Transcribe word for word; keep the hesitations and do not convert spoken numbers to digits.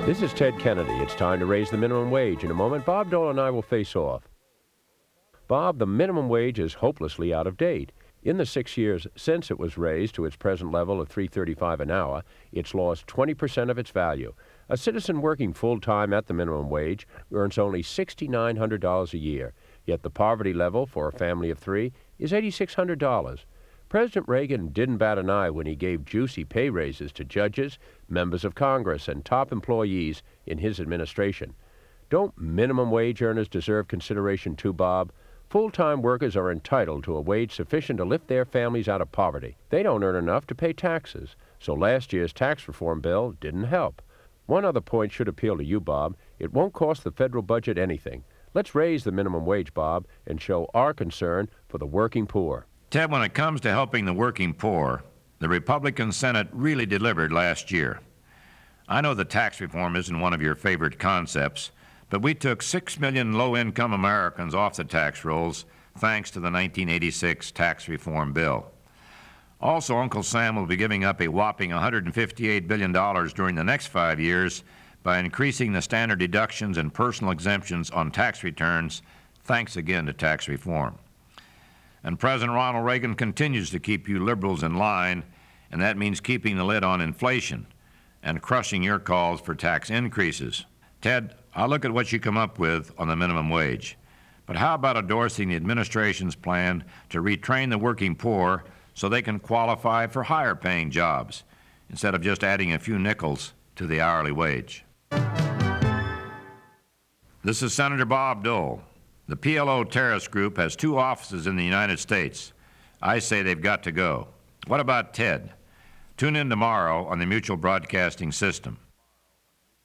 This is Ted Kennedy. It's time to raise the minimum wage. In a moment, Bob Dole and I will face off. Bob, the minimum wage is hopelessly out of date. In the six years since it was raised to its present level of three dollars and thirty-five cents an hour, it's lost twenty percent of its value. A citizen working full-time at the minimum wage earns only six thousand nine hundred dollars a year, yet the poverty level for a family of three is eight thousand six hundred dollars. President Reagan didn't bat an eye when he gave juicy pay raises to judges, members of Congress, and top employees in his administration. Don't minimum wage earners deserve consideration too, Bob? Full-time workers are entitled to a wage sufficient to lift their families out of poverty. They don't earn enough to pay taxes, so last year's tax reform bill didn't help. One other point should appeal to you, Bob. It won't cost the federal budget anything. Let's raise the minimum wage, Bob, and show our concern for the working poor. Ted, when it comes to helping the working poor, the Republican Senate really delivered last year. I know that tax reform isn't one of your favorite concepts, but we took six million low-income Americans off the tax rolls thanks to the nineteen eighty-six tax reform bill. Also, Uncle Sam will be giving up a whopping one hundred fifty-eight billion dollars during the next five years by increasing the standard deductions and personal exemptions on tax returns, thanks again to tax reform. And President Ronald Reagan continues to keep you liberals in line, and that means keeping the lid on inflation and crushing your calls for tax increases. Ted, I'll look at what you come up with on the minimum wage. But how about endorsing the administration's plan to retrain the working poor so they can qualify for higher paying jobs instead of just adding a few nickels to the hourly wage? This is Senator Bob Dole. The P L O terrorist group has two offices in the United States. I say they've got to go. What about Ted? Tune in tomorrow on the Mutual Broadcasting System.